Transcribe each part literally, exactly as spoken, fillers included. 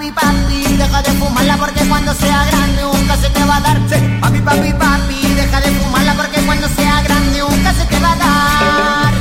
papi, papi, deja de fumarla porque cuando sea grande nunca se te va a dar. Sí, papi, papi, papi, deja de fumarla porque cuando sea grande nunca se te va a dar.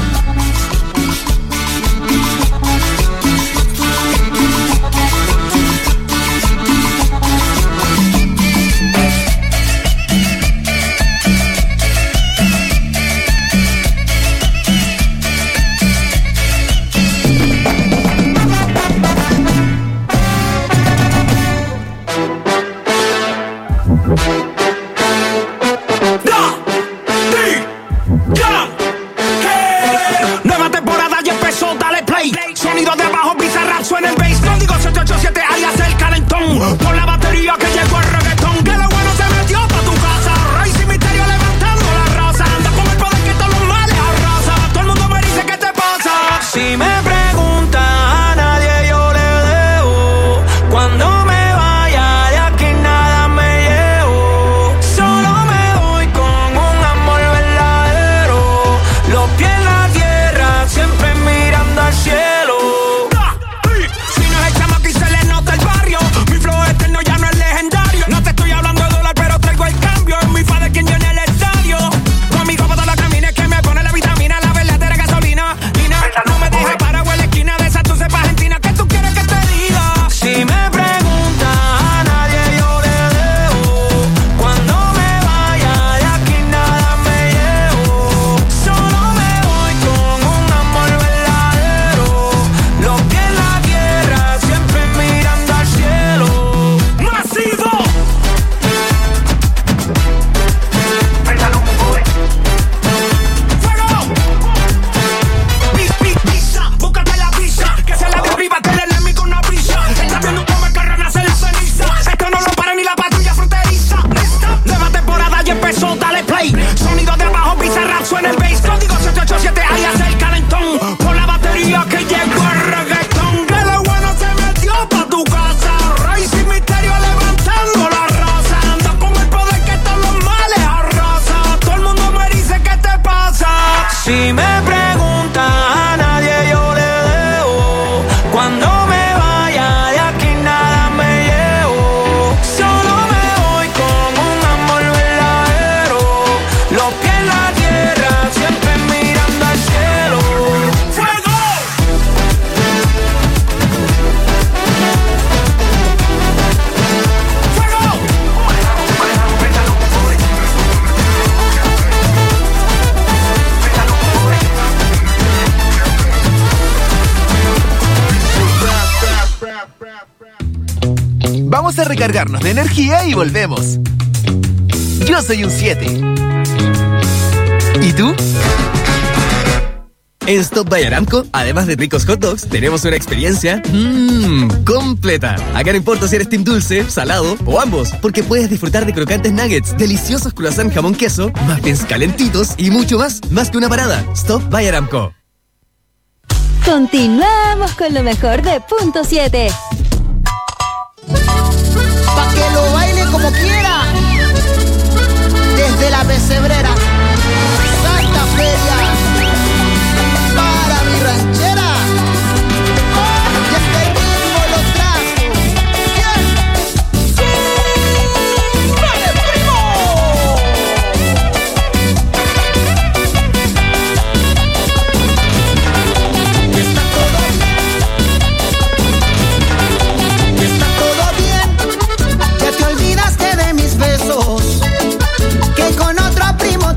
Nueva temporada ya empezó, dale play. Sonido de abajo, Bizarrap suena el bass. Código siete ocho siete, alias el calentón. Por la batería que llegó el reggaetón. Que lo bueno se metió pa' tu casa. Rey sin misterio levantando la raza. Anda con el poder que todos los males arrasa. Todo el mundo me dice ¿qué te pasa? Si me preguntan a nadie yo le debo. Cuando me vaya de aquí nada me llevo. Solo me voy con un amor verdadero. Los pies en la tierra, siempre mirando al cielo. Si no es el chamaco y se le nota el barrio. Mi flow eterno ya no es legendario. No te estoy hablando de dólar, pero traigo el cambio. Es mi padre quien llena el estadio. Conmigo para todos los caminos que me pone la vitamina, la verdadera gasolina. Lina, no me dejes parado en la esquina de esa tu cepa argentina. ¿Qué tú quieres que te diga? Si me preguntas a nadie yo le debo. Cuando me vaya de aquí nada me llevo. Solo me voy con un amor verdadero. Los pies en la tierra, siempre mirando al cielo. ¡Masivo! ¡Fuego! Pi- pi- Pisa, búscate la visa. Que se la de arriba, te le enemigo una brisa. Está viendo cómo el carro nace la ceniza. Esto no lo para ni la patrulla fronteriza. Nueva temporada ya empezó, dale play. Sonido de abajo, Bizarrap suena el bass. Código siete ocho siete, alias el calentón. Por la batería que llegó el reggaetón. Que lo bueno se metió pa' tu casa. Rey sin misterio levantando la raza. Anda con el poder que todos los males arrasa. Todo el mundo me dice ¿qué te pasa? Si me preguntan a nadie yo le debo. Cuando me vaya de aquí nada me llevo. Solo me voy con un amor verdadero. Los pies en la tierra, siempre mirando al cielo. ¡Fuego! ¡Fuego! Vamos a recargarnos de energía y volvemos. Yo soy un siete. ¿Y tú? En Stop by Aramco, además de ricos hot dogs, tenemos una experiencia mmm, completa. Acá no importa si eres team dulce, salado o ambos, porque puedes disfrutar de crocantes nuggets, deliciosos croissants jamón queso, muffins calentitos y mucho más, más que una parada. Stop by Aramco. Continuamos con lo mejor de Punto siete. Pa' que lo baile como quiera. Desde la pesebrera, Santa Feria, para mi ranchera. Y este ritmo lo trajo. ¿Quién? ¡Sí! ¡Vale, primo! Está todo bien. Está todo bien. Ya te olvidaste de mis besos, que con otro primo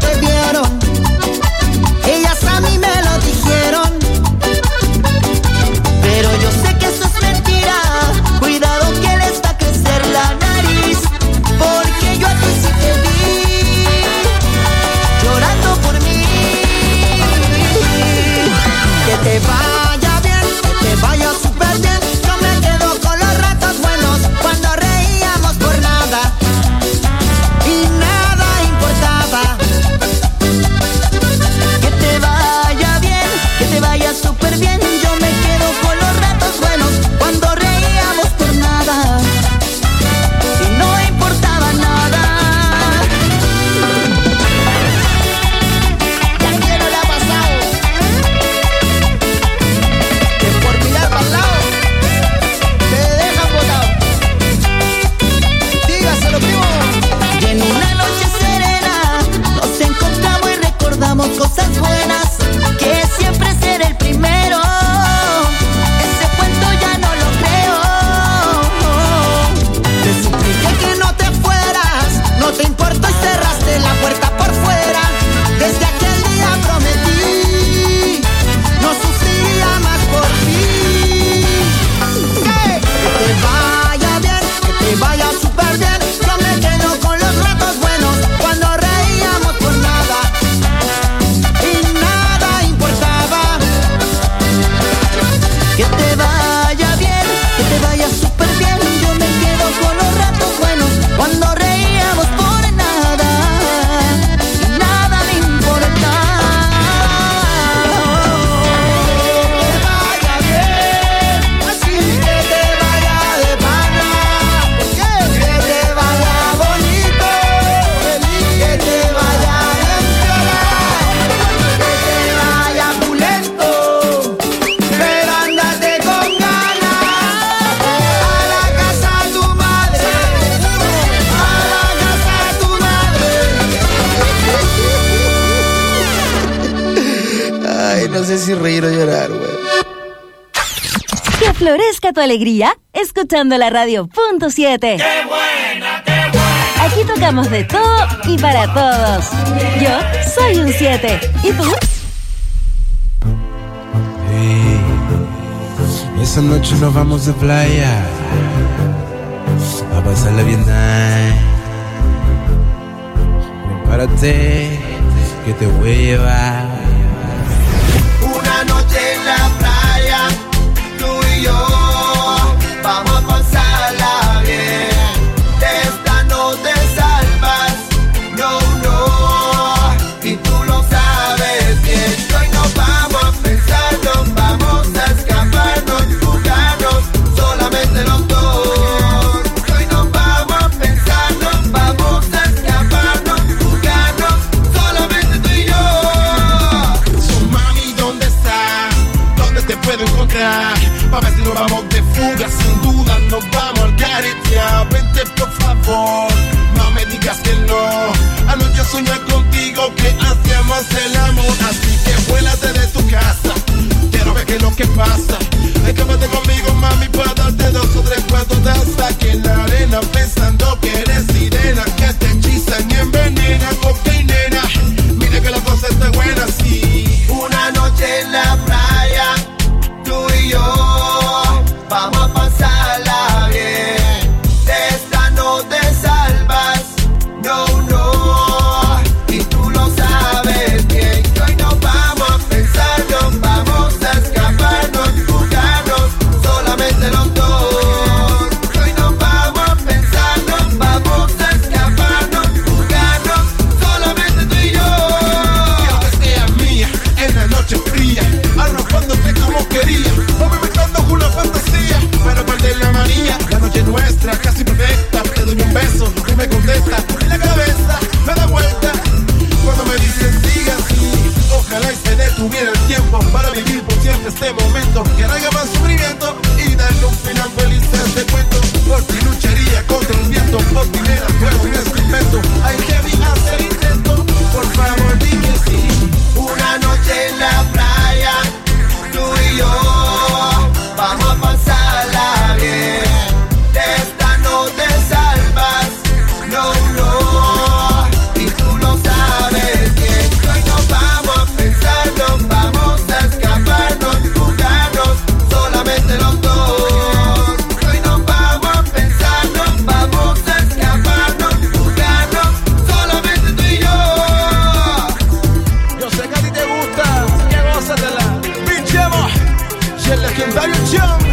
Ay, no sé si reír o llorar, güey. Que florezca tu alegría escuchando la radio punto siete. ¡Qué buena, qué buena! Aquí tocamos de todo y para todos. Yo soy un siete. ¿Y tú? Hey, esa noche nos vamos de playa a pasarla bien nice. Prepárate que te voy a llevar una noche en la playa, tú y yo vamos a pasarla bien. De esta no te salvas, no, no, y tú lo sabes bien. Hoy nos vamos a pensar, nos vamos a escaparnos, jugarnos, solamente los dos. Hoy nos vamos a pensar, nos vamos a escaparnos, jugarnos, solamente tú y yo. So, mami, ¿dónde estás? ¿Dónde te puedo encontrar? Pa' ver si nos vamos de fuga, sin duda nos vamos al caretear. Vente por favor, no me digas que no. Anoche soñé contigo que hacíamos el amor. Así que vuélate de tu casa, quiero ver qué es lo que pasa. Escápate conmigo, mami, para darte dos o tres cuartos de hasta que en la arena, pensando que eres sirena, que te hechizan y envenena, cocainera. Mira que la cosa está buena, sí. Una noche en la playa, tú y yo vamos a pasarla bien. De esta no te salvas, no, no, y tú lo sabes bien. Hoy nos vamos a pensar, nos vamos a escaparnos, jugarnos, solamente los dos. Hoy nos vamos a pensar, nos vamos a escaparnos, jugarnos, solamente tú y yo. Quiero que seas mía en la noche fría, arropándote como quería, movimentando una fantasía para perder la manía. La noche nuestra, casi perfecta, te doy un beso, tú me contestas, y la cabeza me da vuelta cuando me dices siga así. Ojalá y se detuviera el tiempo para vivir por siempre este momento, que no haya más sufrimiento y darle un final feliz a este cuento. Por ti lucharía contra el viento, por ti era fuego en este invento. Hay que hacer intento, por favor di que sí. Una noche en la playa, tú y yo vamos a pasarla bien. De esta no te salvas, no, no, y tú lo sabes bien. Hoy nos vamos a pensar, nos vamos a escaparnos, jugarnos, solamente los dos. Hoy nos vamos a pensar, nos vamos a escaparnos, jugarnos, solamente tú y yo. Yo sé que a ti te gusta, así que gózatela. Pinchemos y el legendario Chum,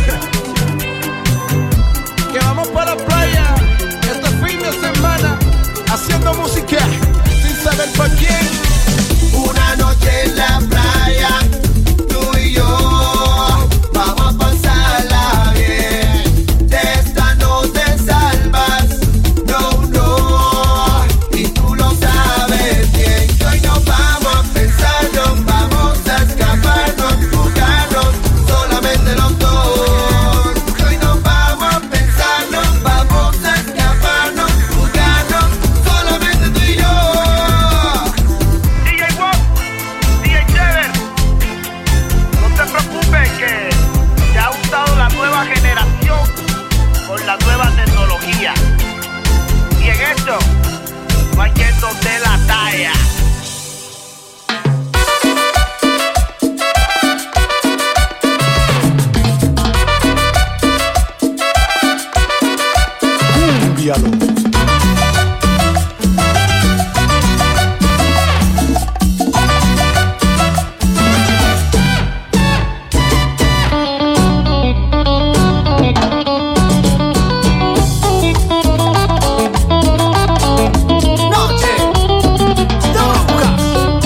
que vamos para la playa este fin de semana haciendo música sin saber para quién. Una noche en la playa, tú y yo vamos a pasarla bien. De esta no te salvas, no, no, y tú lo sabes bien. Hoy nos vamos a pensar, nos vamos a escaparnos, jugarnos, solamente los dos. Hoy nos vamos a pensar, nos vamos a escaparnos, jugarnos, solamente tú y yo. D J Wop, D J Chever, no te preocupes que te ha gustado la nueva generación con la nueva tecnología. Y en esto, no hay quien nos dé la talla. Noche, toca.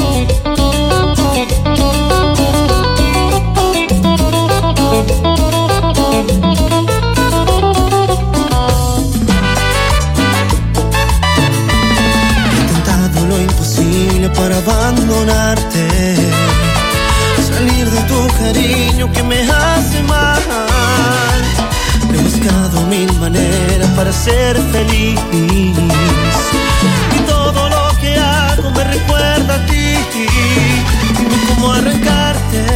para abandonarte, salir de tu cariño que me hace mal. He buscado mil maneras para ser feliz y todo lo que hago me recuerda a ti. Dime cómo arrancarte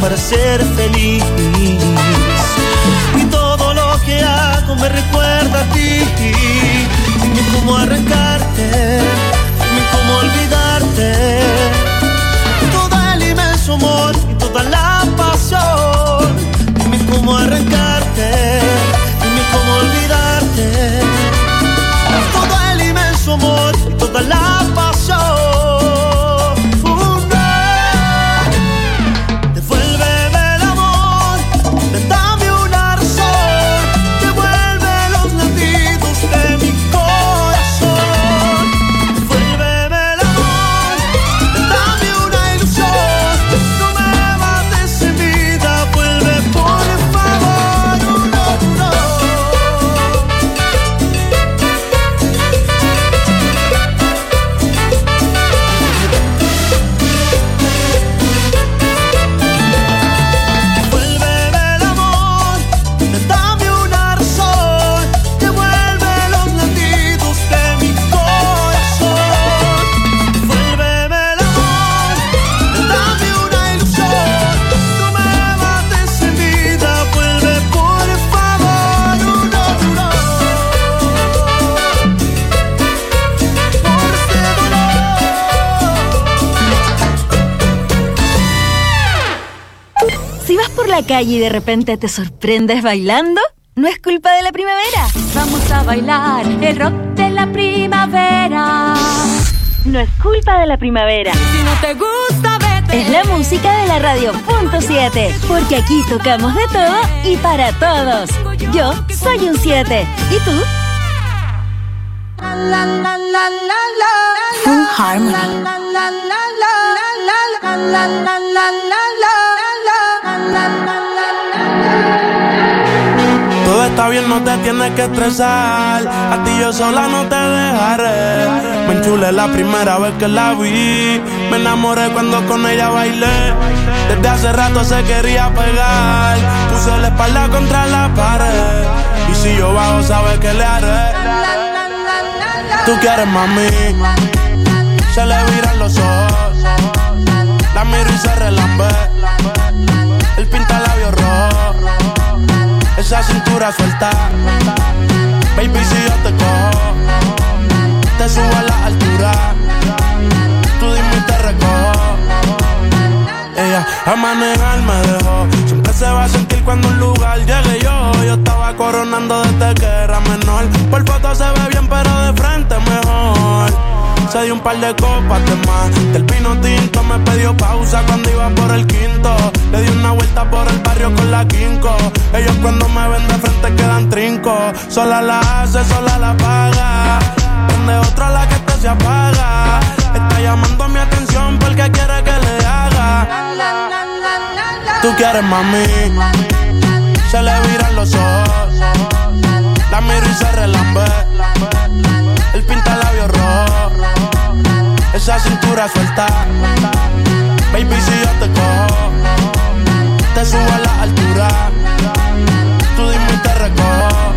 para ser feliz. Y todo lo que hago me recuerda a ti. Dime cómo arrancarte, dime cómo olvidarte. Todo el inmenso amor y toda la pasión. Dime cómo arrancarte, dime cómo olvidarte. Todo el inmenso amor y toda la pasión. La calle y de repente te sorprendes bailando, no es culpa de la primavera. Vamos a bailar el rock de la primavera. No es culpa de la primavera. Si no te gusta, vete. Es la música de la radio punto siete, porque aquí tocamos de todo y para todos. Yo soy un siete. ¿Y tú? Full Harmony. Todo está bien, no te tienes que estresar. A ti yo sola no te dejaré. Me enchulé la primera vez que la vi. Me enamoré cuando con ella bailé. Desde hace rato se quería pegar. Puse la espalda contra la pared. Y si yo bajo, sabes que le haré. Tú quieres, mami. Se le viran los ojos. La miro y se relambe. Él pinta labios rojos. Esa cintura suelta. Baby, si yo te cojo, te subo a la altura. Tú dime y te recojo. Ella a manejar me dejó. Siempre se va a sentir cuando un lugar llegue yo. Yo estaba coronando desde que era menor. Por foto se ve bien, pero de frente mejor. Se dio un par de copas de más. Del vino tinto me pidió pausa cuando iba por el quinto. Le di una vuelta por el barrio con la quinco. Ellos cuando me ven de frente quedan trinco. Sola la hace, sola la paga. Prende otra la que esta se apaga. Está llamando mi atención porque quiere que le haga. Tú quieres, mami. Se le viran los ojos. La miro y se relambe. Él pinta labios rojos. Esa cintura suelta. Baby, si yo te cojo, te subo a la altura. Tú dime y te recojo.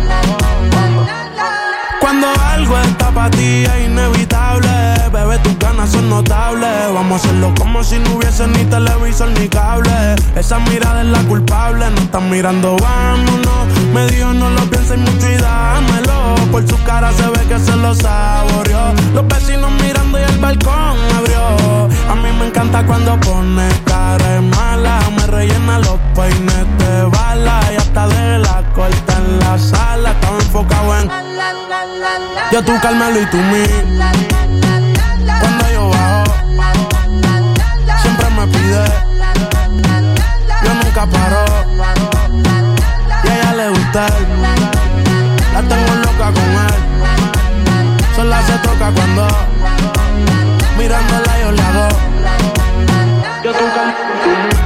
Cuando algo está para ti es inevitable. Bebé, tus ganas son notables. Vamos a hacerlo como si no hubiese ni televisor ni cable. Esa mirada es la culpable. No están mirando, vámonos. Me dijo no lo pienses mucho y dámelo. Por su cara se ve que se lo saboreó. Los vecinos mirando y el balcón abrió. A mí me encanta cuando pone cara de mala. Me rellena los peines de bala. Y hasta de la corta en la sala. Estaba enfocado en yo, tú, Carmelo y tú, mí. Cuando yo bajo, siempre me pide. Yo nunca paro. Y a ella le gusta él. La tengo loca con él. Sola se toca cuando mirándola yo le hago. Yo, tú, Carmelo y tú, mí.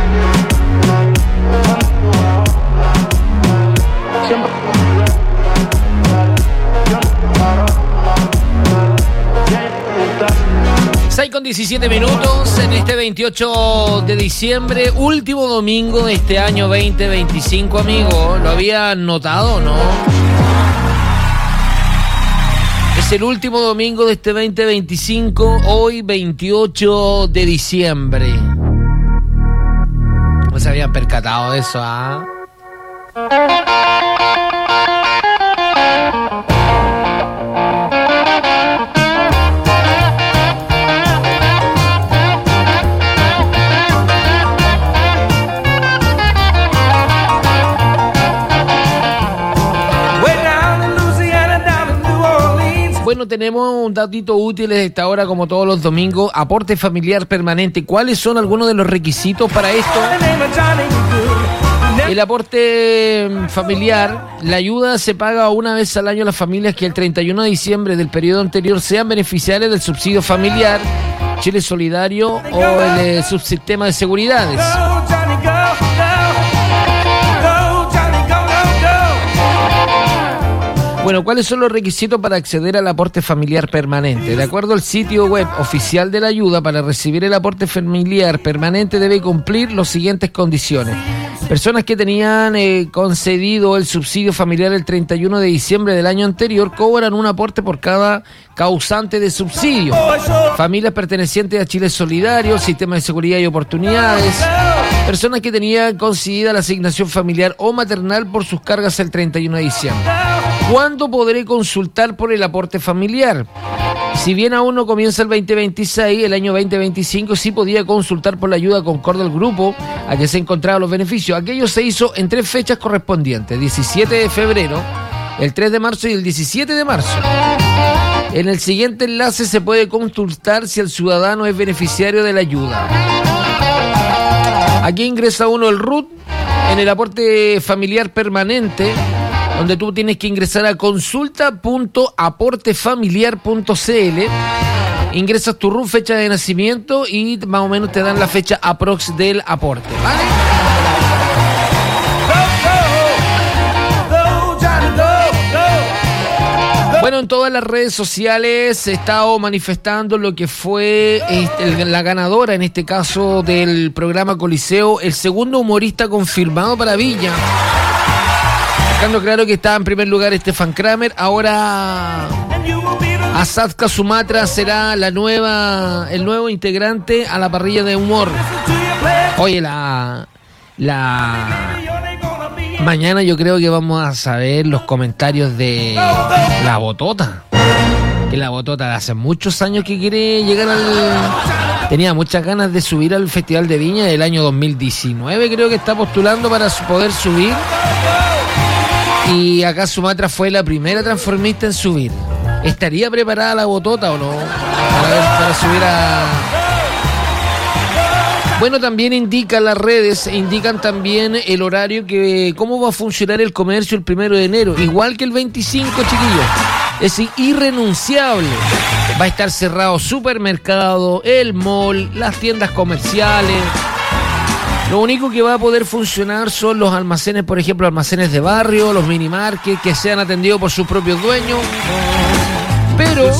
Siempre seis con diecisiete minutos en este veintiocho de diciembre, último domingo de este año veinte veinticinco, amigo. ¿Lo habían notado o no? Es el último domingo de este veinte veinticinco, hoy veintiocho de diciembre. No se habían percatado de eso, ¿ah? Bueno, tenemos un datito útil de esta hora, como todos los domingos. Aporte familiar permanente. ¿Cuáles son algunos de los requisitos para esto? El aporte familiar, la ayuda se paga una vez al año a las familias que el treinta y uno de diciembre del periodo anterior sean beneficiarias del subsidio familiar, Chile Solidario o el eh, subsistema de seguridades. Bueno, ¿cuáles son los requisitos para acceder al aporte familiar permanente? De acuerdo al sitio web oficial de la ayuda, para recibir el aporte familiar permanente debe cumplir las siguientes condiciones. Personas que tenían eh, concedido el subsidio familiar el treinta y uno de diciembre del año anterior cobran un aporte por cada causante de subsidio. Familias pertenecientes a Chile Solidario, Sistema de Seguridad y Oportunidades. Personas que tenían concedida la asignación familiar o maternal por sus cargas el treinta y uno de diciembre. ¿Cuándo podré consultar por el aporte familiar? Si bien aún no comienza el veinte veintiséis, el año veinte veinticinco sí podía consultar por la ayuda concorde al grupo a que se encontraban los beneficios. Aquello se hizo en tres fechas correspondientes: diecisiete de febrero, el tres de marzo y el diecisiete de marzo. En el siguiente enlace se puede consultar si el ciudadano es beneficiario de la ayuda. Aquí ingresa uno el R U T en el aporte familiar permanente, donde tú tienes que ingresar a consulta punto aporte familiar punto c l. Ingresas tu R U T, fecha de nacimiento y más o menos te dan la fecha aprox del aporte, ¿vale? Bueno, en todas las redes sociales se ha estado manifestando lo que fue este, la ganadora, en este caso del programa Coliseo, el segundo humorista confirmado para Villa. Dejando claro que estaba en primer lugar Stefan Kramer, ahora Asadka Sumatra será la nueva, el nuevo integrante a la parrilla de humor. Oye, la, la mañana yo creo que vamos a saber los comentarios de la Botota. Que la Botota de hace muchos años que quiere llegar al... Tenía muchas ganas de subir al Festival de Viña del año dos mil diecinueve, creo que está postulando para poder subir. Y acá Sumatra fue la primera transformista en subir. ¿Estaría preparada la Botota o no? Para, ver, para subir a... Bueno, también indican las redes, indican también el horario, que cómo va a funcionar el comercio el primero de enero. Igual que el veinticinco, chiquillos. Es irrenunciable. Va a estar cerrado supermercado, el mall, las tiendas comerciales. Lo único que va a poder funcionar son los almacenes, por ejemplo, almacenes de barrio, los mini markets, que sean atendidos por sus propios dueños. Pero...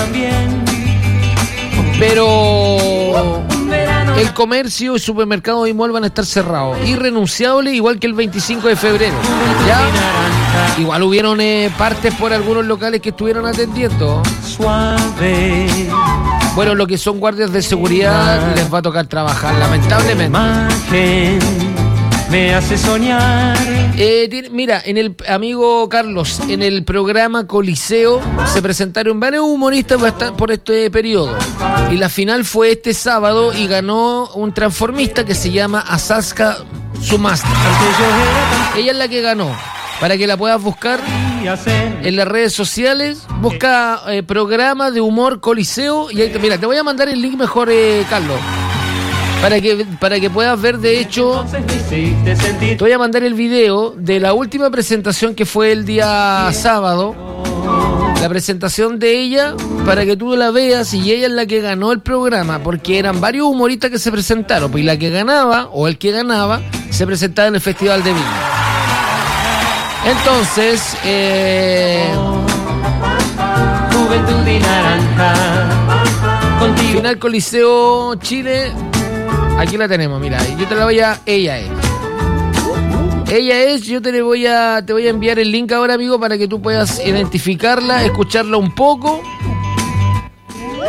Pero... el comercio, el supermercado y mall van a estar cerrados. Irrenunciable, igual que el veinticinco de febrero. ¿Ya? Igual hubieron eh, partes por algunos locales que estuvieron atendiendo. Suave. Bueno, lo que son guardias de seguridad les va a tocar trabajar, lamentablemente. Me hace soñar. Eh, tiene, mira, en el amigo Carlos, en el programa Coliseo se presentaron varios humoristas por este periodo. Y la final fue este sábado y ganó un transformista que se llama Asadka Sumatra. Ella es la que ganó. Para que la puedas buscar en las redes sociales, busca eh, programa de humor Coliseo. Y ahí, mira, te voy a mandar el link mejor, eh, Carlos. Para que, para que puedas ver, de hecho, te voy a mandar el video de la última presentación que fue el día sábado. La presentación de ella, para que tú la veas, y ella es la que ganó el programa, porque eran varios humoristas que se presentaron, y la que ganaba, o el que ganaba, se presentaba en el Festival de Viña. Entonces, eh... Juventud y Naranja, Final Coliseo Chile. Aquí la tenemos, mira, yo te la voy a... Ella es. Ella es, yo te le voy a... Te voy a enviar el link ahora, amigo, para que tú puedas identificarla, escucharla un poco.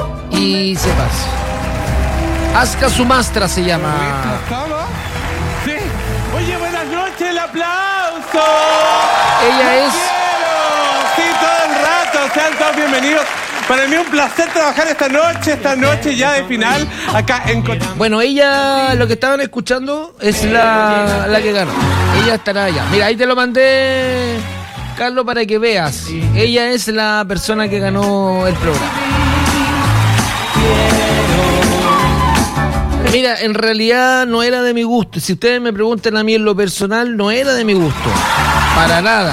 Y sepas. Asadka Sumatra se llama. noches el aplauso. Ella es... Sí, todo el rato, sean todos bienvenidos. Para mí un placer trabajar esta noche, esta noche ya de final, acá en... Bueno, ella, lo que estaban escuchando, es la, la que ganó. Ella estará allá. Mira, ahí te lo mandé, Carlos, para que veas. Ella es la persona que ganó el programa. Mira, en realidad no era de mi gusto. Si ustedes me preguntan a mí en lo personal, no era de mi gusto. Para nada.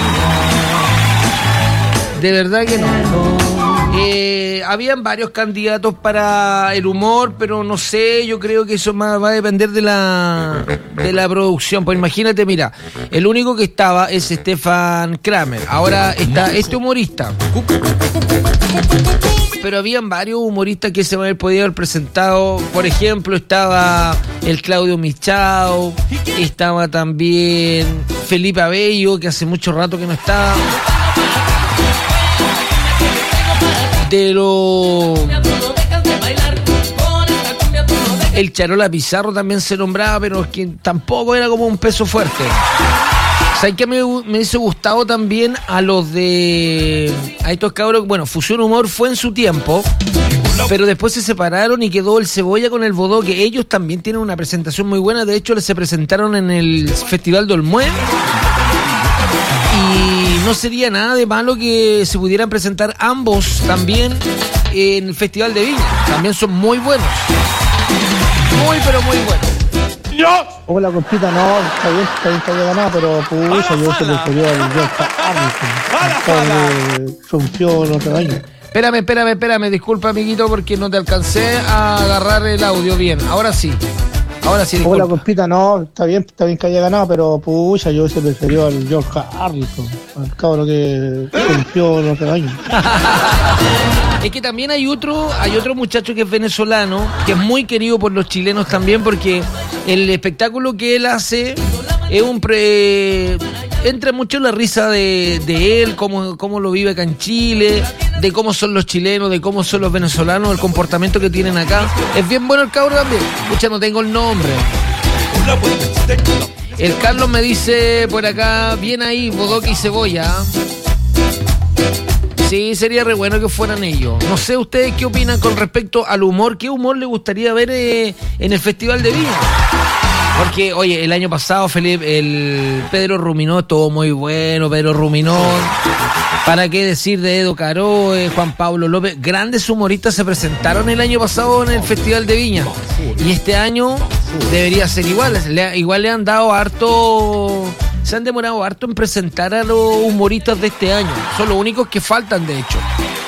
De verdad que no. Eh, habían varios candidatos para el humor, pero no sé, yo creo que eso más va a depender de la de la producción. Pues imagínate, mira, el único que estaba es Stefan Kramer. Ahora está este humorista. Pero habían varios humoristas que se van a haber podido haber presentado. Por ejemplo, estaba el Claudio Michao, estaba también Felipe Abello, que hace mucho rato que no estaba. De lo... El Charola Pizarro también se nombraba, pero es que tampoco era como un peso fuerte. ¿Sabes qué me, me hubiese gustado también a los de... a estos cabros? Bueno, Fusión Humor fue en su tiempo, pero después se separaron y quedó el Cebolla con el Bodó, que ellos también tienen una presentación muy buena. De hecho, se presentaron en el Festival de Olmué. Y no sería nada de malo que se pudieran presentar ambos también en el Festival de Viña. También son muy buenos. Muy, pero muy buenos. ¡Yo! Hola, compita, no, está bien, está bien que haya ganado, pero pucha, yo se preferió al George Harrison. Rompió los rebaños. Espérame, espérame, espérame, disculpa, amiguito, porque no te alcancé a agarrar el audio bien. Ahora sí. Ahora sí, disculpa. Hola, compita, no, está bien, está bien que haya ganado, pero pucha, yo se preferió al George Harrison, al cabro que rompió los rebaños. Es que también hay otro, hay otro muchacho que es venezolano, que es muy querido por los chilenos también, porque el espectáculo que él hace es un pre... entra mucho en la risa de, de él, cómo, cómo lo vive acá en Chile, de cómo son los chilenos, de cómo son los venezolanos, el comportamiento que tienen acá. Es bien bueno el cabro también. Escucha, no tengo el nombre. El Carlos me dice por acá, bien ahí, Bodoque y Cebolla. Sí, sería re bueno que fueran ellos. No sé ustedes qué opinan con respecto al humor. ¿Qué humor les gustaría ver eh, en el Festival de Viña? Porque, oye, el año pasado, Felipe, el Pedro Ruminó estuvo muy bueno, Pedro Ruminó. ¿Para qué decir de Edo Caroe, Juan Pablo López? Grandes humoristas se presentaron el año pasado en el Festival de Viña. Y este año debería ser igual. Le, igual le han dado harto... Se han demorado harto en presentar a los humoristas de este año. Son los únicos que faltan, de hecho.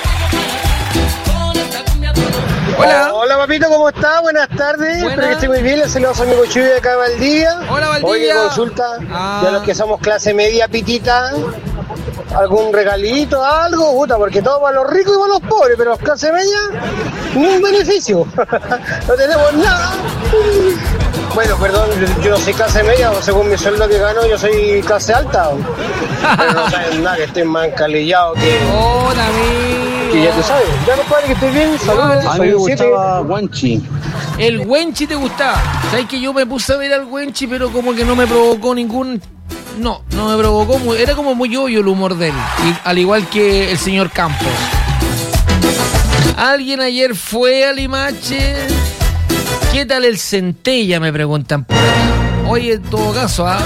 Hola. Hola, papito, ¿cómo está? Buenas tardes. Buenas. Espero que esté muy bien. Les saludo a su amigo Chuy de acá, Valdivia. Hola, Valdivia. Oye, consulta. Ah. Ya los que somos clase media, pitita, algún regalito, algo, puta, porque todo para los ricos y para los pobres, pero los clase media, ni un beneficio. No tenemos nada. Bueno, perdón, yo no soy clase media, según mi sueldo que gano, yo soy clase alta. Pero no saben nada, que estoy más encalillado que... Hola, amigo. Y ya tú sabes, ya no padre que estoy bien, saludos. A mí me gustaba Guanchi. El Wenchi te gustaba. Sabes que yo me puse a ver al Wenchi, pero como que no me provocó ningún... No, no me provocó. Muy... Era como muy obvio el humor de él. Y, al igual que el señor Campos. ¿Alguien ayer fue a Limache? ¿Qué tal el Centella? Me preguntan por acá. Oye, en todo caso, ¿ah?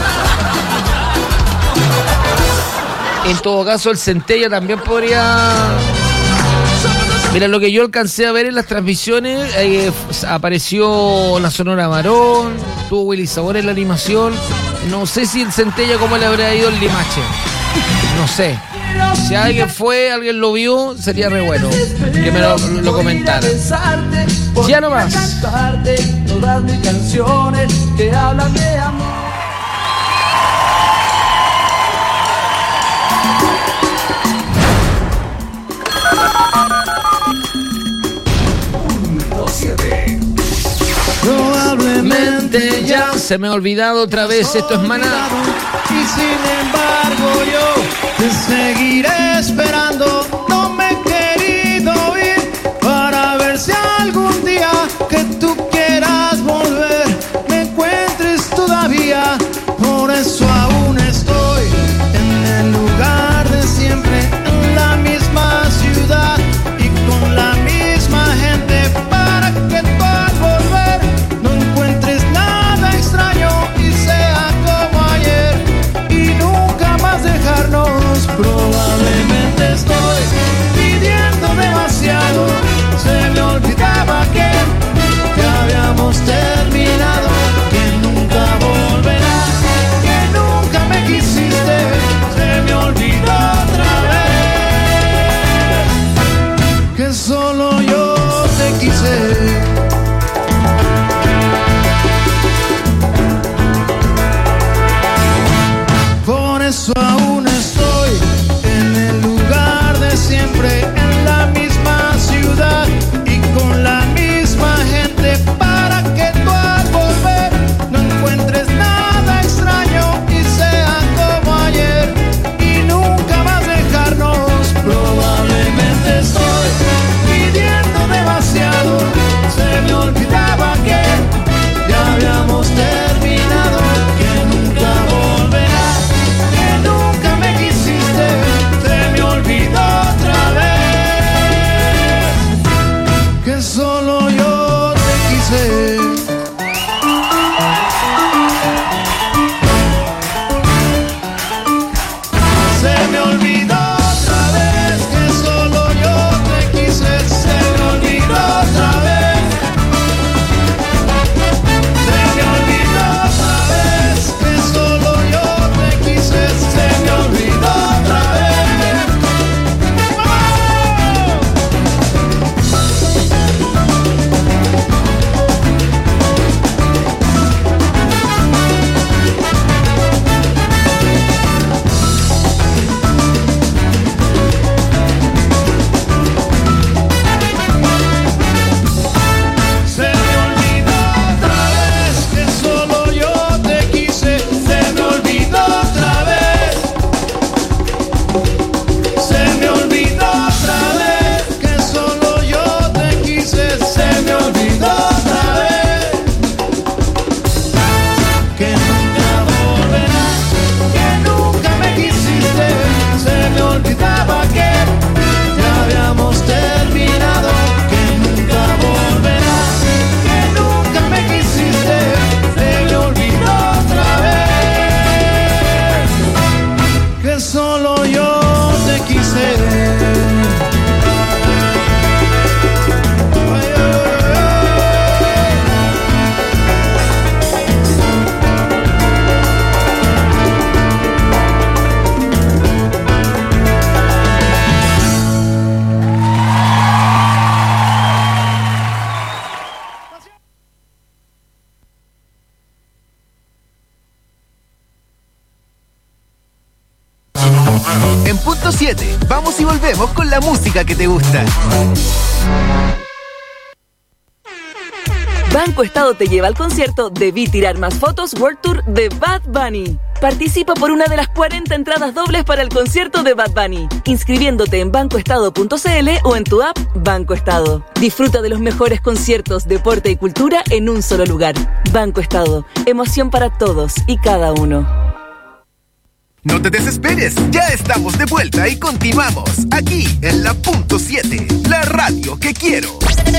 En todo caso, el Centella también podría... Mira, lo que yo alcancé a ver en las transmisiones, eh, apareció la Sonora Varón, tuvo Willy Sabor en la animación. No sé si el Centella cómo le habrá ido el Limache. No sé. Si alguien fue, alguien lo vio, sería re bueno que me lo, lo comentara. Ya nomás. Todas mis canciones que hablan de amor. Probablemente ya se me ha olvidado otra vez, esto es Maná. Y sin embargo yo te seguiré esperando. No me he querido ir para ver si algún día que tú quieras volver me encuentres todavía por En punto siete, vamos y volvemos con la música que te gusta. Banco Estado te lleva al concierto Debí Tirar Más Fotos World Tour de Bad Bunny. Participa por una de las cuarenta entradas dobles para el concierto de Bad Bunny, inscribiéndote en banco estado punto c l o en tu app Banco Estado. Disfruta de los mejores conciertos, deporte y cultura en un solo lugar. Banco Estado, emoción para todos y cada uno. No te desesperes, ya estamos de vuelta y continuamos aquí en la punto siete, la radio que quiero.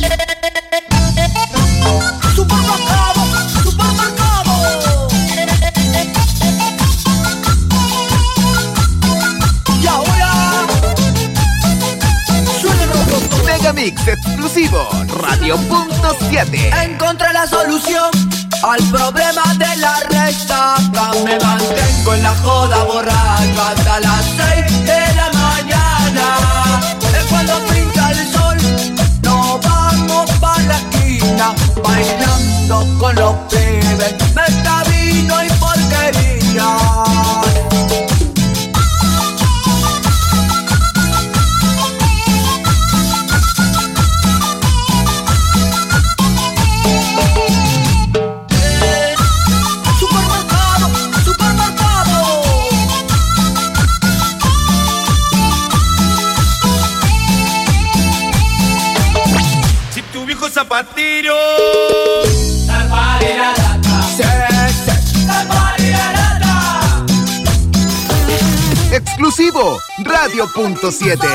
Supermercado, supermercado. Y ahora suena rojo. Megamix exclusivo, radio punto siete. Encontré la solución al problema de la resaca. Me mantengo en la joda borracho hasta las seis de la mañana. Es cuando pinta el sol, nos vamos pa' la esquina, bailando con los pibes, meta vino y porquería. Zapatero. Exclusivo, radio punto siete.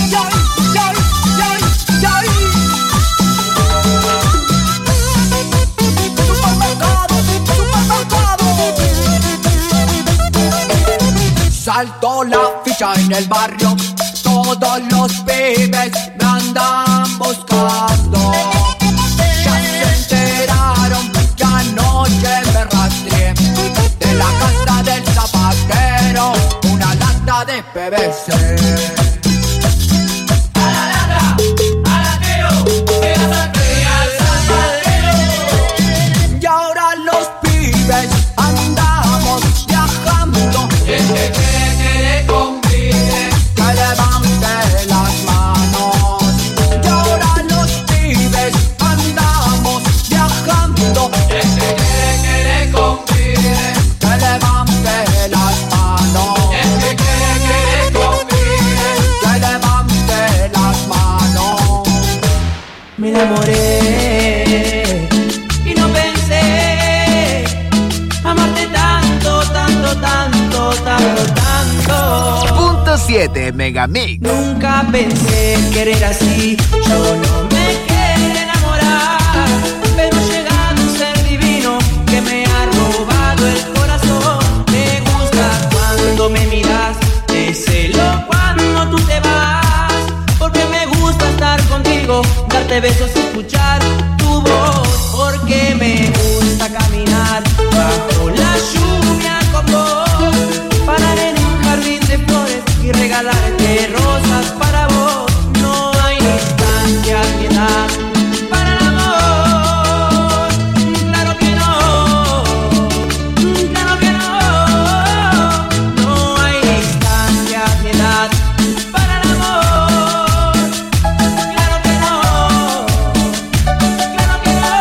Saltó la ficha en el barrio, todos los pibes me andan buscando. Ya se enteraron que anoche me rastreé de la casa del zapatero una lata de P V C. Y ahora los pibes andamos viajando. Y el que quiere que le convide, que levante las manos. Y ahora los pibes andamos viajando. Y el que quiere que le convide, que levante las manos. Y el que quiere que le convide, que levante las manos. Me enamoré y no pensé amarte tanto, tanto, tanto, tanto, tanto. Punto siete Megamix. Nunca pensé querer así, yo no me quería enamorar, pero llega un ser divino que me ha robado el corazón. Me gusta cuando me miras, te celo cuando tú te vas, porque me gusta estar contigo, darte besos y escuchar tu voz, porque me gusta caminar bajo la lluvia con vos, parar en un jardín de flores y regalarte rosas para vos. No hay distancia ni edad para el amor, claro que no, claro que no. No hay distancia ni edad para el amor, claro que no, claro que no.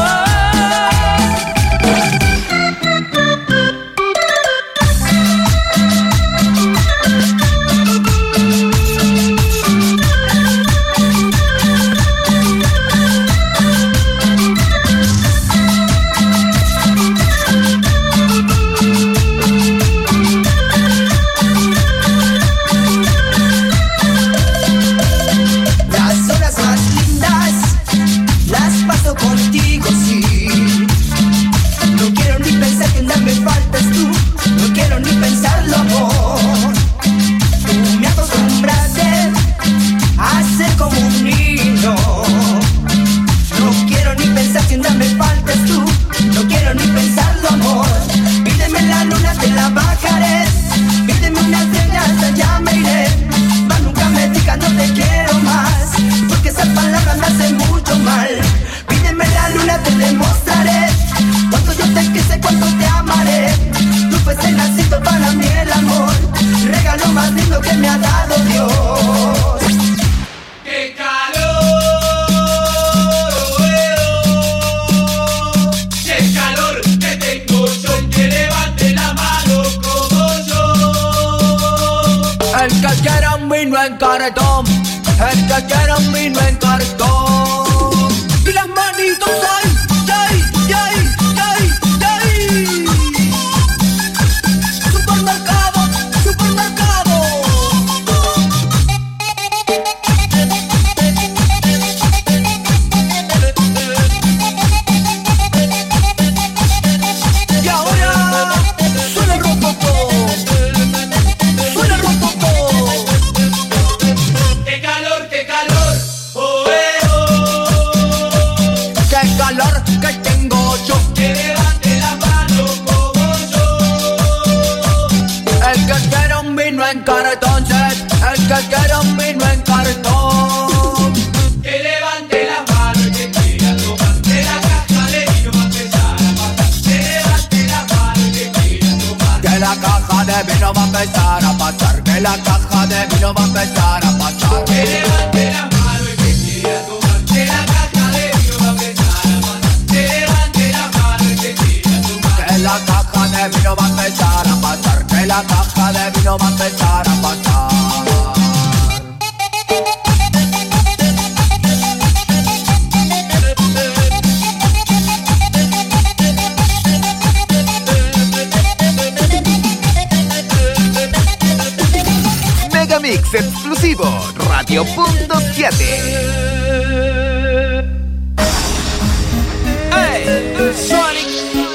Las horas más lindas las paso contigo, sí. No quiero ni pensar que nada me faltas tú, no quiero ni pensarlo, amor. Tú me acostumbraste a ser como un niño. No quiero ni pensar que nada me faltas tú, no quiero ni pensarlo, amor. Pídeme la luna, te la bajaré. Pídeme una estrella, hasta allá me iré. Mas nunca me digas no te quiero más, porque esas palabras me hacen mucho mal. Pídeme la luna, te demostraré cuánto yo te quise, cuánto te amaré. Tú fuiste nacido para mí el amor, regalo más lindo que me ha dado Dios. ¡Qué calor! ¡Qué calor que tengo yo! Y que levante la mano como yo. El que quiera un vino en cartón, el que quiera un vino en cartón. Y las manitos ahí, ahí, ahí, ahí, ahí. Supermercado, supermercado. Y ahora suena el rococó, suena el rococó. ¡Qué calor, qué calor! ¡Oh, eh, oh! Qué calor que tengo yo. Que levante la mano como yo. El que quiera un vino en cartón, el que quiera un vino en cartón. Que levante la mano y que quiera tomar. Que la caja de vino va a empezar a pasar. Que levante la mano y que quiera tomar. Que la caja de vino va a empezar a pasar. Que la caja de vino va a empezar a pasar. Que levante la mano y que quiera tomar. Que la caja de vino va a empezar a pasar. Que levante la mano y que quiera tomar. Que la caja de vino va a empezar a pasar. Que la caja de vino va a empezar a pasar. Megamix exclusivo, Radio Punto siete. Hey, Sonic.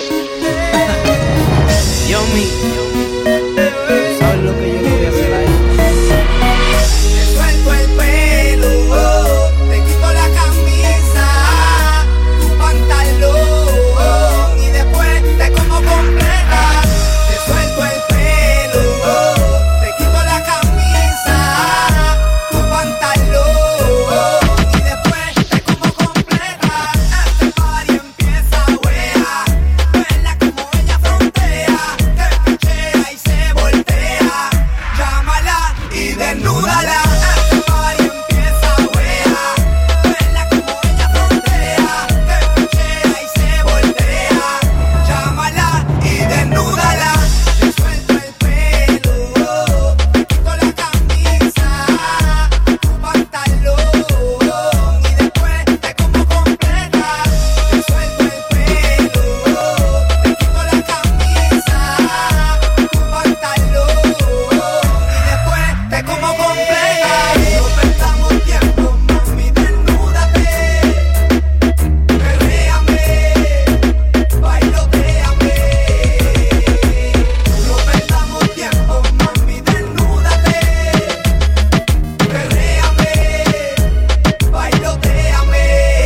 Yo mi, ¿sabes lo que yo le voy a hacer ahí? Te suelto el pelo, te quito la camisa, tu pantalón y después te como completa. Te suelto el pelo, te quito la camisa, tu pantalón y después te como completa. Este party empieza, wea, vela como ella frontea, te pechea y se voltea. Llámala y desnúdala. Este party empieza, wea, vela como ella frontea, te pechea y se voltea. Llámala y desnúdala. Te suelto el pelo, te quito la camisa, tu pantalón y después te como completa. Te suelto el pelo, te quito la camisa, tu pantalón y después te como completa. No perdamos tiempo, mami, desnúdate, perréame, bailotéame. No perdamos tiempo, mami, desnúdate, perréame, bailotéame.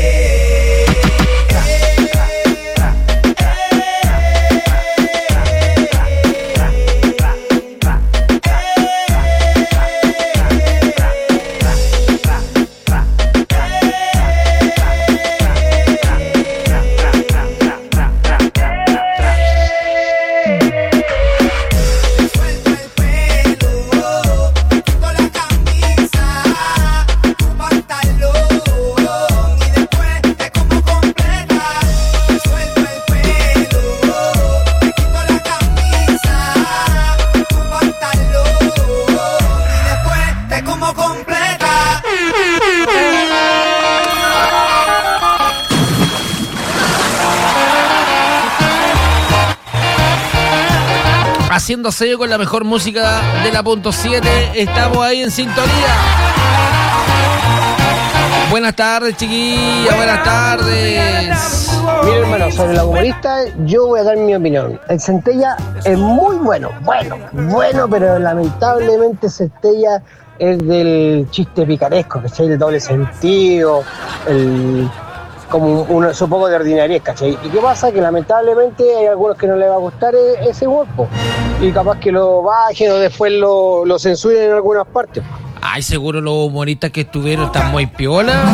Te suelto el pelo, te quito la camisa, tu pantalón y después te como completa. Te suelto el pelo, te quito la camisa, tu pantalón y después te como completa. Haciendo sello con la mejor música de la punto siete. Estamos ahí en sintonía. Buenas tardes, chiquillas. Buenas tardes. Mira, hermano, sobre la humorista, yo voy a dar mi opinión. El Centella es muy bueno, bueno, bueno, pero lamentablemente Centella es del chiste picaresco, ¿cachai? El doble sentido, el como un, un poco de ordinariez, ¿cachai? ¿Y qué pasa? Que lamentablemente hay algunos que no les va a gustar e- ese cuerpo. Y capaz que lo bajen o después lo, lo censuren en algunas partes. Ay, seguro los humoristas que estuvieron están muy piola.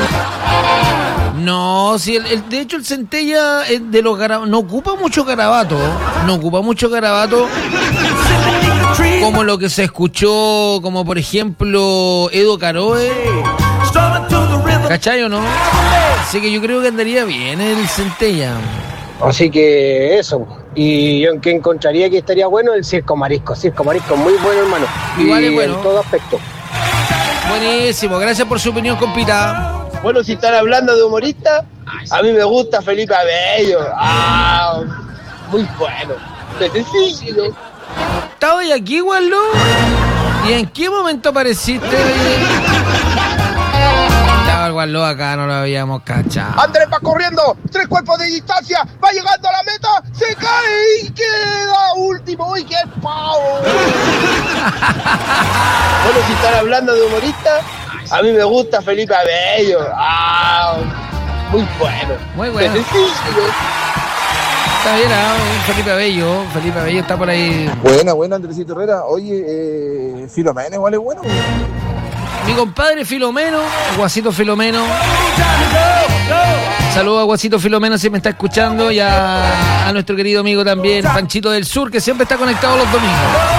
No, si el, el- de hecho el Centella eh, de los garabatos no ocupa mucho garabato, no ocupa mucho garabato. como lo que se escuchó, como por ejemplo Edo Caroe. ¿Cachai o no? Así que yo creo que andaría bien el Centella. Así que eso. Y yo en que encontraría que estaría bueno el Circo Marisco. Circo Marisco, muy bueno, hermano. Igual y es bueno. En todo aspecto. Buenísimo, gracias por su opinión, compita. Bueno, si están hablando de humorista, a mí me gusta Felipe Abello. Ah, muy bueno. Necesito. ¿Estaba ahí aquí, Waldo? ¿Y en qué momento apareciste? Estaba el Waldo acá, no lo habíamos cachado. Andrés va corriendo, tres cuerpos de distancia, va llegando a la meta, se cae y queda último. ¡Uy, qué pavo! Bueno, si están hablando de humorista, a mí me gusta Felipe Abello. Ah, muy bueno. Muy bueno. Está bien, ¿eh? Felipe Abello. Felipe Abello está por ahí. Buena, buena, Andresito Herrera. Oye, eh, Filomeno igual es bueno. Mi compadre Filomeno, Guasito Filomeno. Saludos a Guasito Filomeno si me está escuchando, y a, a nuestro querido amigo también, Panchito del Sur, que siempre está conectado los domingos.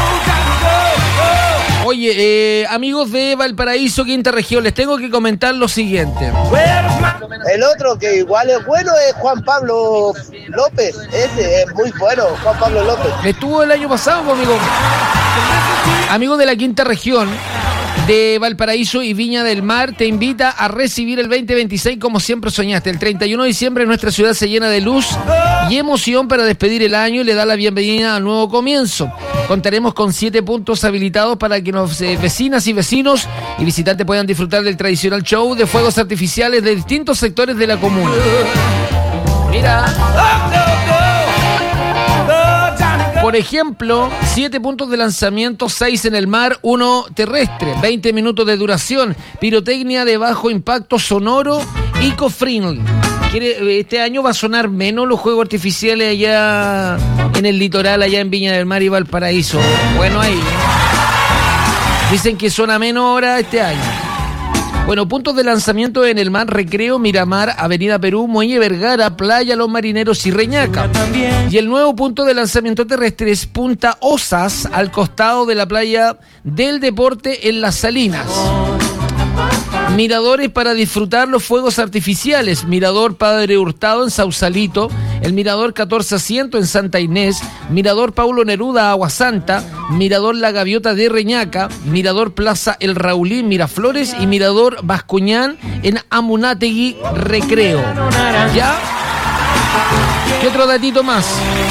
Oye, eh, amigos de Valparaíso, Quinta Región, les tengo que comentar lo siguiente. El otro que igual es bueno es Juan Pablo López. Ese es muy bueno, Juan Pablo López. Estuvo el año pasado, amigo. Amigos de la Quinta Región de Valparaíso y Viña del Mar, te invita a recibir el veinte veintiséis como siempre soñaste. El treinta y uno de diciembre nuestra ciudad se llena de luz y emoción para despedir el año y le da la bienvenida al nuevo comienzo. Contaremos con siete puntos habilitados para que los eh, vecinas y vecinos y visitantes puedan disfrutar del tradicional show de fuegos artificiales de distintos sectores de la comuna. Mira. Por ejemplo, siete puntos de lanzamiento, seis en el mar, uno terrestre, veinte minutos de duración, pirotecnia de bajo impacto sonoro, eco-friendly. Este año va a sonar menos los juegos artificiales allá en el litoral, allá en Viña del Mar y Valparaíso. Bueno, ahí. Dicen que suena menos ahora este año. Bueno, puntos de lanzamiento en el mar, Recreo, Miramar, Avenida Perú, Muelle Vergara, Playa Los Marineros y Reñaca. Y el nuevo punto de lanzamiento terrestre es Punta Osas, al costado de la playa del Deporte en Las Salinas. Miradores para disfrutar los fuegos artificiales: Mirador Padre Hurtado en Sausalito, el Mirador catorce Asiento en Santa Inés, Mirador Paulo Neruda Agua Santa, Mirador La Gaviota de Reñaca, Mirador Plaza El Raulín Miraflores y Mirador Bascuñán en Amunátegui Recreo. ¿Ya? ¿Qué otro datito más?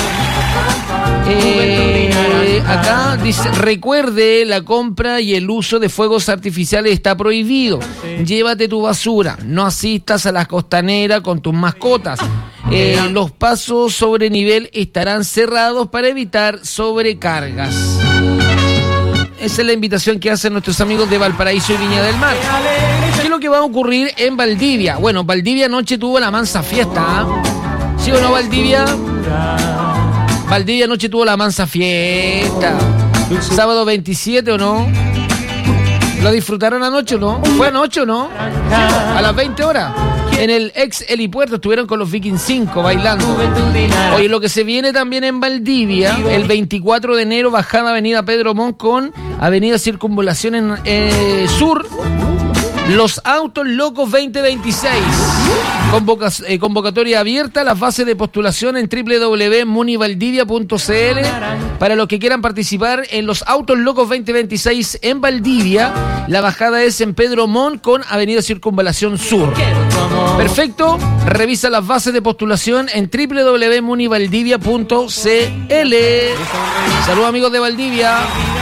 Eh, acá dice: recuerde, la compra y el uso de fuegos artificiales está prohibido. Llévate tu basura, no asistas a las costaneras con tus mascotas. Eh, los pasos sobre nivel estarán cerrados para evitar sobrecargas. Esa es la invitación que hacen nuestros amigos de Valparaíso y Viña del Mar. ¿Qué es lo que va a ocurrir en Valdivia? Bueno, Valdivia anoche tuvo la mansa fiesta, ¿eh? ¿Sí o no, Valdivia? Valdivia anoche tuvo la mansa fiesta. Sábado veintisiete, ¿o no? ¿Lo disfrutaron anoche o no? ¿Fue anoche o no? A las veinte horas. En el ex helipuerto estuvieron con los Vikings cinco bailando. Oye, lo que se viene también en Valdivia, el veinticuatro de enero, bajada Avenida Pedro Montt con Avenida Circunvalación en eh, Sur. Los Autos Locos veinte veintiséis. Convoca, eh, convocatoria abierta. Las bases de postulación en doble u doble u doble u punto munivaldivia punto c l para los que quieran participar en los Autos Locos veinte veintiséis en Valdivia. La bajada es en Pedro Montt con Avenida Circunvalación Sur. Perfecto. Revisa las bases de postulación en doble u doble u doble u punto munivaldivia punto c l. Saludos, amigos de Valdivia.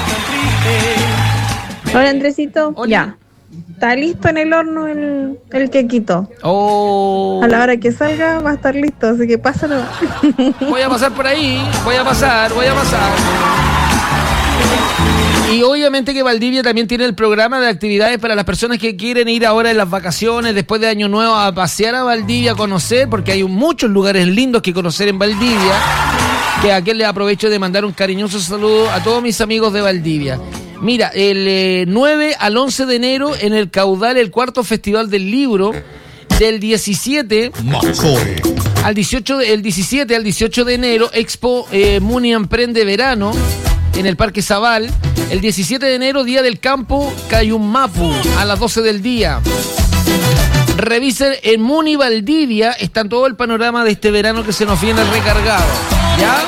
Hola, Andresito. Hola. Ya. Está listo en el horno el, el quequito. Oh. A la hora que salga va a estar listo, así que pásalo. Voy a pasar por ahí, voy a pasar, voy a pasar. Y obviamente que Valdivia también tiene el programa de actividades para las personas que quieren ir ahora en las vacaciones, después de Año Nuevo, a pasear a Valdivia, a conocer, porque hay muchos lugares lindos que conocer en Valdivia, que a quien le aprovecho de mandar un cariñoso saludo a todos mis amigos de Valdivia. Mira, el eh, nueve al once de enero en el Caudal, el cuarto Festival del Libro, del diecisiete al dieciocho, el diecisiete al dieciocho de enero, Expo eh, Muni Emprende Verano, en el Parque Zabal. El diecisiete de enero, Día del Campo, Cayumapu, a las doce del día. Revisen en Muni Valdivia, está todo el panorama de este verano que se nos viene recargado. ¿Ya?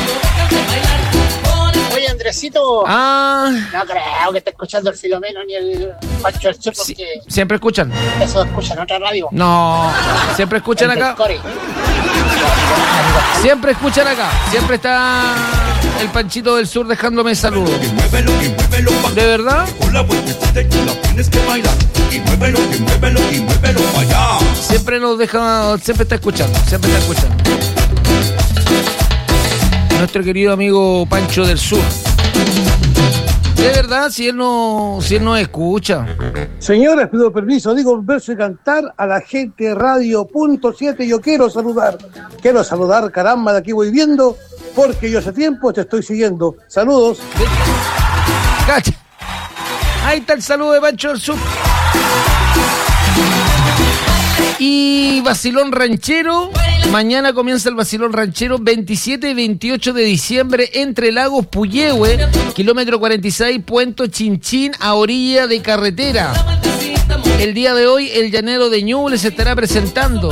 Oye, Andresito. Ah. No creo que esté escuchando el Filomeno ni el Pancho del Sur, porque Sí, siempre escuchan. eso escuchan en otra radio. No, siempre escuchan El del acá. Core. Siempre escuchan acá. Siempre está el Panchito del Sur dejándome saludos. ¿De verdad? Siempre nos deja, siempre está escuchando, siempre está escuchando. Nuestro querido amigo Pancho del Sur. De verdad, si él no, si él no escucha. Señores, pido permiso, digo un verso y cantar a la gente de Radio Punto siete. Yo quiero saludar, quiero saludar, caramba, de aquí voy viendo, porque yo hace tiempo te estoy siguiendo. Saludos. Cacha. Ahí está el saludo de Pancho del Sur. Y Vacilón Ranchero. Mañana comienza el Vacilón Ranchero, veintisiete y veintiocho de diciembre, entre Lagos Puyehue, kilómetro cuarenta y seis, Puento Chinchín, a orilla de carretera. El día de hoy, el llanero de Ñuble se estará presentando.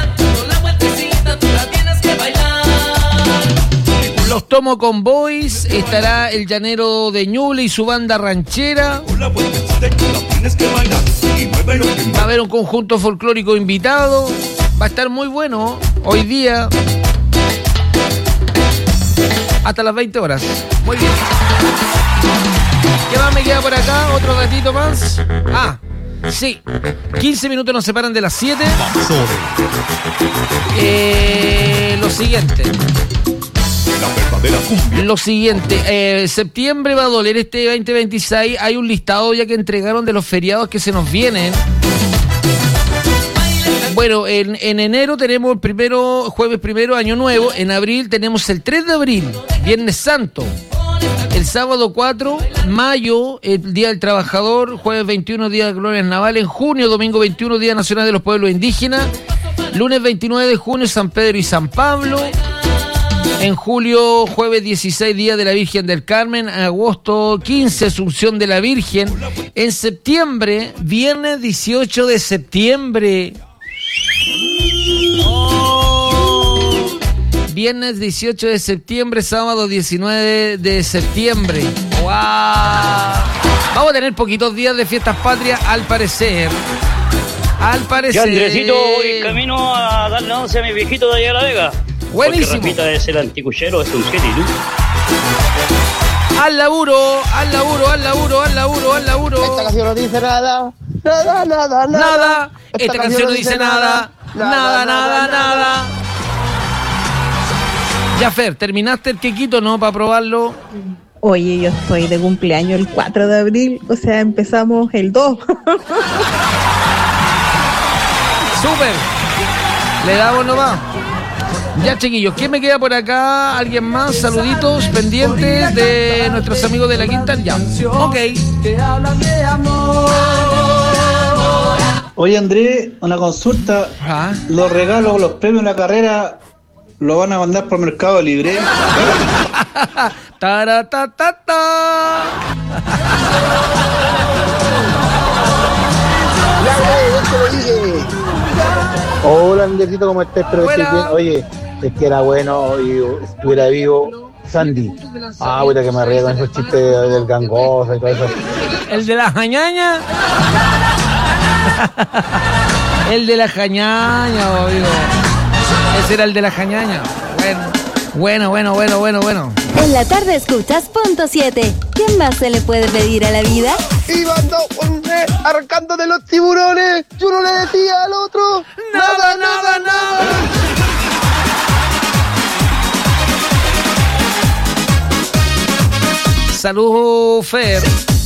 Los Tomo Convoys, estará el llanero de Ñuble y su banda ranchera. Va a haber un conjunto folclórico invitado. Va a estar muy bueno hoy día. Hasta las veinte horas. Muy bien. ¿Qué más me queda por acá? Otro ratito más. Ah, sí. quince minutos nos separan de las siete. Eh, lo siguiente. Lo siguiente, eh, septiembre va a doler este veinte veintiséis. Hay un listado ya que entregaron de los feriados que se nos vienen. Bueno, en, en enero tenemos el primero, jueves primero, Año Nuevo. En abril tenemos el tres de abril, Viernes Santo. El sábado cuatro, mayo, el Día del Trabajador. Jueves veintiuno, Día de Glorias Navales. En junio, domingo veintiuno, Día Nacional de los Pueblos Indígenas. Lunes veintinueve de junio, San Pedro y San Pablo. En julio, jueves dieciséis, Día de la Virgen del Carmen. En agosto quince, Asunción de la Virgen. En septiembre, viernes dieciocho de septiembre. Oh. Viernes dieciocho de septiembre, sábado diecinueve de septiembre. ¡Wow! Vamos a tener poquitos días de fiestas patrias, al parecer. Al parecer. Yo, Andresito, voy en camino a darle once a mi viejito de allá a La Vega. Buenísimo. Porque Rafita es el anticuchero, es un siete y tú. Al laburo, al laburo, al laburo, al laburo, al laburo. Esta canción no dice nada. Nada, nada, nada. Nada. Esta, Esta canción no dice nada. Nada, nada, nada. nada. nada. Ya, Fer, ¿terminaste el quequito, no? Para probarlo. Oye, yo estoy de cumpleaños el cuatro de abril, o sea, empezamos el dos. Súper. Le damos nomás. Ya, chiquillos, ¿quién me queda por acá? ¿Alguien más? Saluditos pendientes de nuestros amigos de la Quinta. Ya. Ok. Oye, Andrés, una consulta. ¿Ah? Los regalos, los premios en la carrera, ¿lo van a mandar por Mercado Libre? Taratatata. Ya, güey, ya te lo dije. Hola, Andresito, ¿cómo estás? Espero que estés bien. Oye, es que era bueno y estuviera vivo Sandy. Ah, puta que me río con esos chistes del gangoso y todo eso. El de la jañaña. El de la jañaña, obvio. Ese era el de la jañaña. Bueno, bueno, bueno, bueno, bueno, bueno. En la tarde escuchas Punto siete. ¿Qué más se le puede pedir a la vida? Iban dos hombres arrancando de los tiburones. Y uno le decía al otro: nada, nada, nada. Saludos, Fer.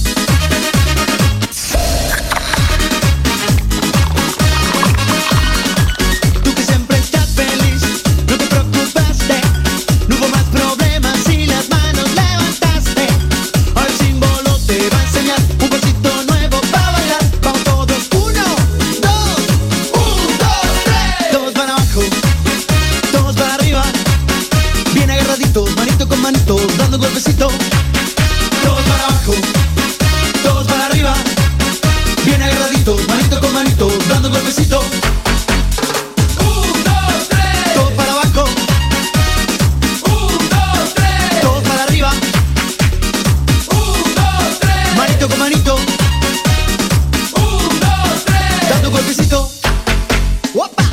Tú que siempre estás feliz, no te preocupaste. No hubo más problemas y las manos levantaste. Ahora el símbolo te va a enseñar un pasito nuevo para bailar. Vamos todos, uno, dos, un, dos, tres. Todos para abajo, todos para arriba. Bien agarraditos, manito con manito, dando golpecitos. golpecito. Un, dos, tres. Todos para abajo. Un, dos, tres. Todos para arriba. Un, dos, tres. Manito con manito. Un, dos, tres. Dando golpecito. ¡Opa!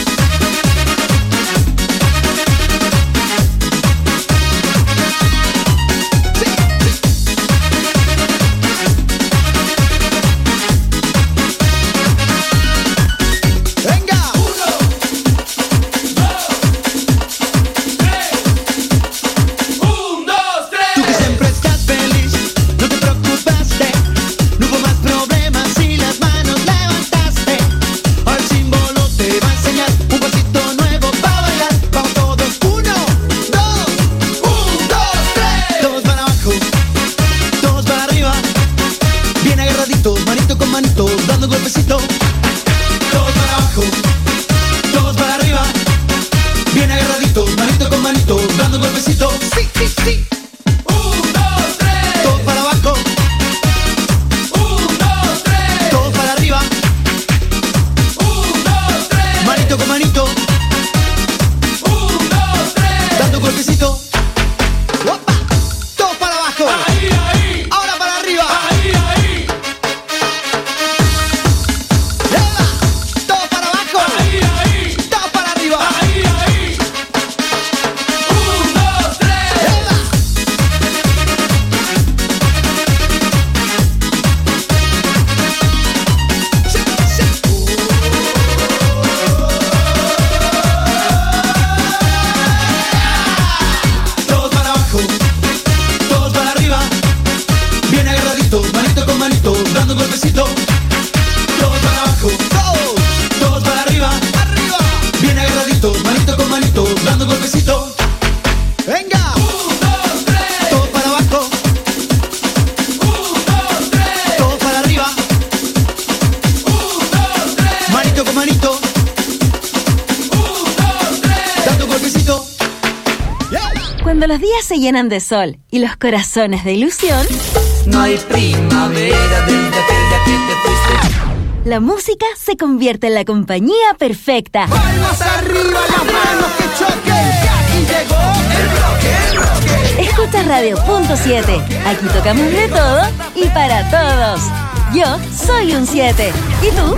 Cuando los días se llenan de sol y los corazones de ilusión, no hay primavera desde aquella que te fuiste. La música se convierte en la compañía perfecta. ¡Palmas arriba, las manos que choquen! ¡Y llegó el bloque, el bloque! Escucha Radio Punto siete. Aquí tocamos de todo y para todos. Yo soy un siete. ¿Y tú?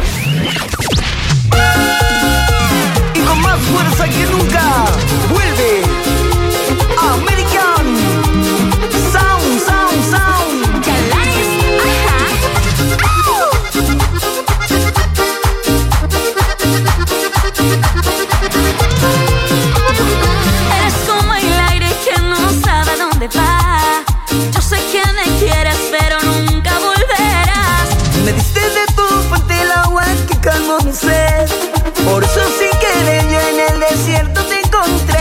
Y con más fuerza que nunca, vuelve American Sound, Sound, Sound. Chalanes, ajá. Eres como el aire que no sabe a dónde va. Yo sé que me quieres, pero nunca volverás. Me diste de tu fuente el agua que calmó mi sed. Por eso sin querer yo en el desierto te encontré.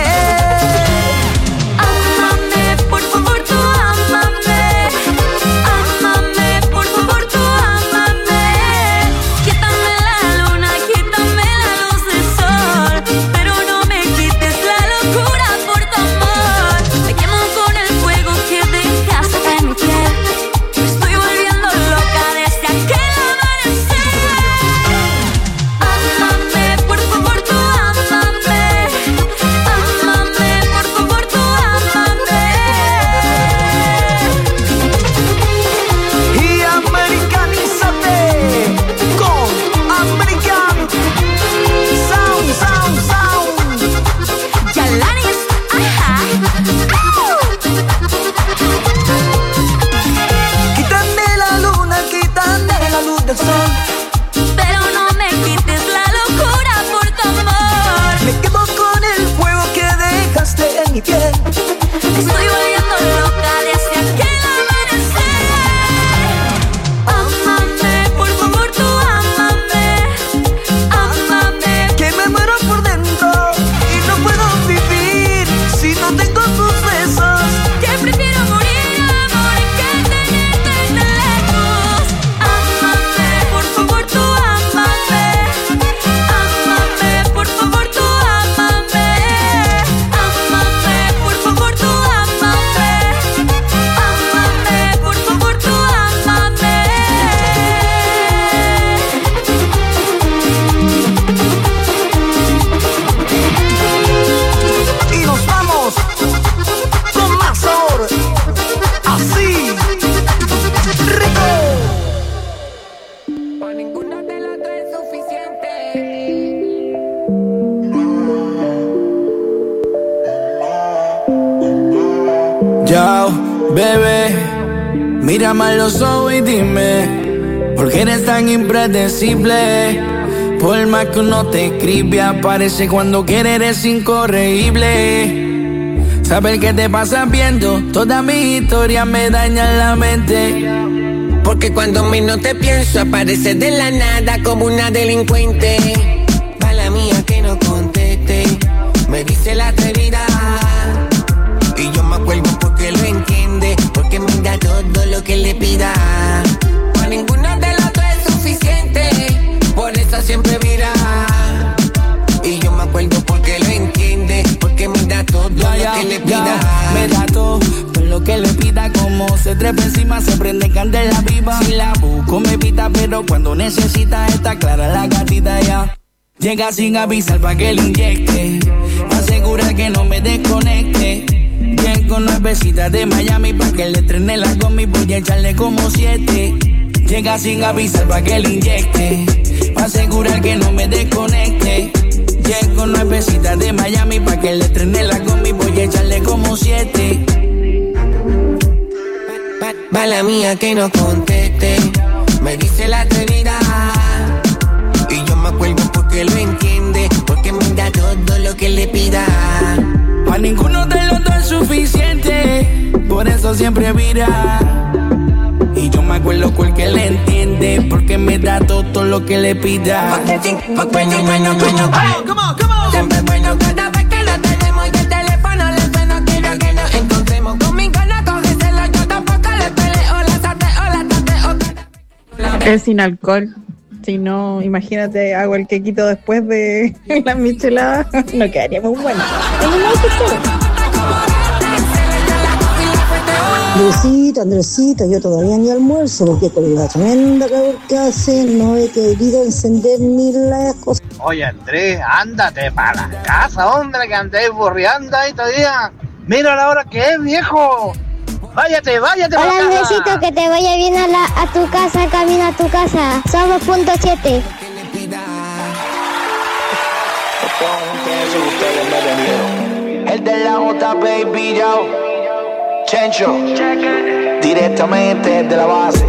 Ámame, por favor, tú ámame. Ámame, por favor, tú ámame. Quítame la luna, quítame la luz del sol, pero no me quites la locura por tu amor. Me quemo con el fuego que dejaste en mi piel. Me estoy volviendo loca desde aquel amanecer. Ámame, por favor, tú ámame. Ámame, por favor, tú ámame. Y americanízate con American Sound, Sound, Sound. Chalanes, ajá. Quítame la luna, quítame la luz del sol, Pero no me quites la locura por tu amor. me quemo con el fuego que dejaste en mi piel. Estoy volviendo loca desde aquel amanecer. Ámame, por favor, tú ámame. Ámame. Que me muero por dentro y no puedo vivir si no tengo tus besos. Que prefiero morir, amor, que tenerte tan lejos. Ámame, por favor, tú ámame. Ámame, por favor, tú ámame. Ámame, por favor, tú ámame. Yo, bebé, mírame a los ojos y dime, ¿por qué eres tan impredecible? Por más que uno te escribe, aparece cuando quiere, eres incorregible. Saber qué te pasa viendo toda mi historia me daña la mente. Porque cuando menos te pienso, apareces de la nada como una delincuente. Mala mía que no conteste, me dice la atrevida. Y yo me acuerdo porque lo entiende, porque me da todo lo que le pida. Para ninguno de los dos es suficiente, por eso siempre mira. Y yo me acuerdo porque lo entiende, porque me da todo ya, lo que le pida. Ya, me da todo, todo lo que le pida. Como se trepa encima, se prende candela viva. Si la busco me pita, pero cuando necesita está clara la gatita ya. Llega sin avisar pa' que le inyecte, pa' asegurar que no me desconecte. Llego nuevecita de Miami pa' que le estrene la gomi, voy a echarle como siete. Llega sin avisar pa' que le inyecte, pa' asegurar que no me desconecte. Llego nuevecita de Miami pa' que le estrene la gomi, voy a echarle como siete. Mala mía que no conteste, me dice la atrevida. Y yo me acuerdo porque lo entiende, porque me da todo lo que le pida. Pa' ninguno de los dos es suficiente, por eso siempre vira. Y yo me acuerdo porque le entiende, porque me da todo lo que le pida. Bueno, bueno, bueno, siempre bueno cada vez que lo tenemos y el teléfono le suena. Quiero que nos encontremos, conmigo no cógeselo, yo tampoco le peleo, la sateo, la tateo. Es sin alcohol. Si no, imagínate, hago el quequito después de la michelada, no quedaría muy bueno. Andresito, Andresito, yo todavía ni almuerzo porque con la tremenda calor que hace no he querido encender ni las cosas. Oye, Andrés, ándate para la casa, hombre, que andéis borreando ahí todavía. Mira la hora que es, viejo. Váyate, váyate. Hola, Andresito, que te vaya bien a, la, a tu casa, camino a tu casa. Somos punto siete. El de la J, baby, yo. Chencho, directamente de la base.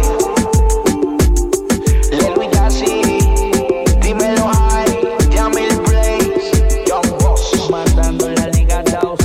Lelo Yassi, dímelo high, Yamil Blaze, Young Boss, matando la liga dos.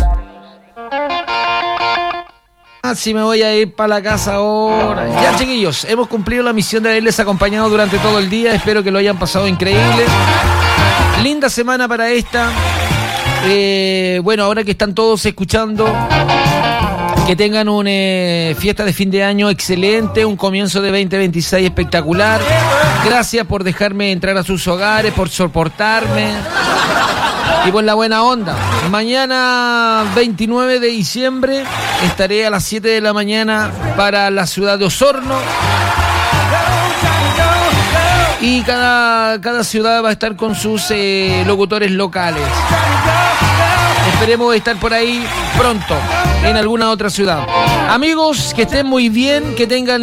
Si me voy a ir para la casa ahora. Ya, chiquillos, hemos cumplido la misión de haberles acompañado durante todo el día. Espero que lo hayan pasado increíble. Linda semana para esta. Eh, bueno, ahora que están todos escuchando, que tengan una eh, fiesta de fin de año excelente, un comienzo de veinte veintiséis espectacular. Gracias por dejarme entrar a sus hogares, por soportarme y por la buena onda. Mañana veintinueve de diciembre estaré a las siete de la mañana para la ciudad de Osorno. Y cada, cada ciudad va a estar con sus eh, locutores locales. Esperemos estar por ahí pronto, en alguna otra ciudad. Amigos, que estén muy bien, que tengan